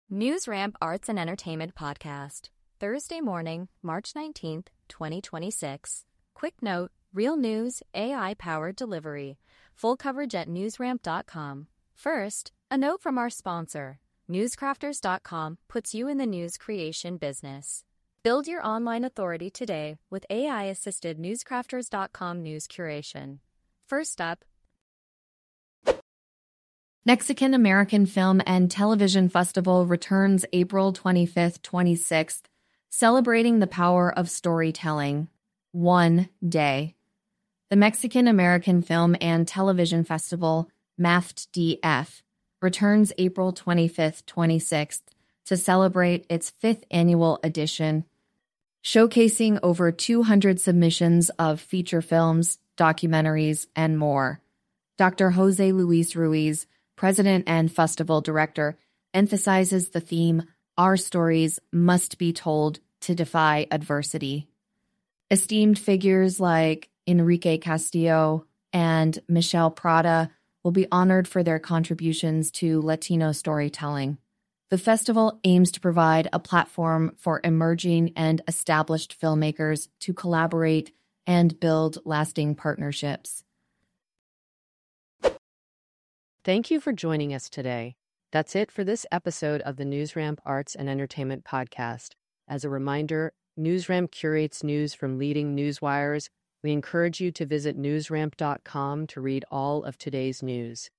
NewsRamp Arts and Entertainment Podcast. Thursday morning, March 19th, 2026. Quick note, real news, AI-powered delivery. Full coverage at newsramp.com. First, a note from our sponsor. Newscrafters.com puts you in the news creation business. Build your online authority today with AI-assisted Newscrafters.com news curation. First up, Mexican American Film and Television Festival returns April 25th, 26th, celebrating the power of storytelling. One day. The Mexican American Film and Television Festival, MAFTDF, returns April 25th, 26th to celebrate its 5th annual edition, showcasing over 200 submissions of feature films, documentaries, and more. Dr. Jose Luis Ruiz, President and Festival Director, emphasizes the theme, "Our stories must be told to defy adversity." Esteemed figures like Enrique Castillo and Michelle Prada will be honored for their contributions to Latino storytelling. The festival aims to provide a platform for emerging and established filmmakers to collaborate and build lasting partnerships. Thank you for joining us today. That's it for this episode of the NewsRamp Arts and Entertainment Podcast. As a reminder, NewsRamp curates news from leading newswires. We encourage you to visit newsramp.com to read all of today's news.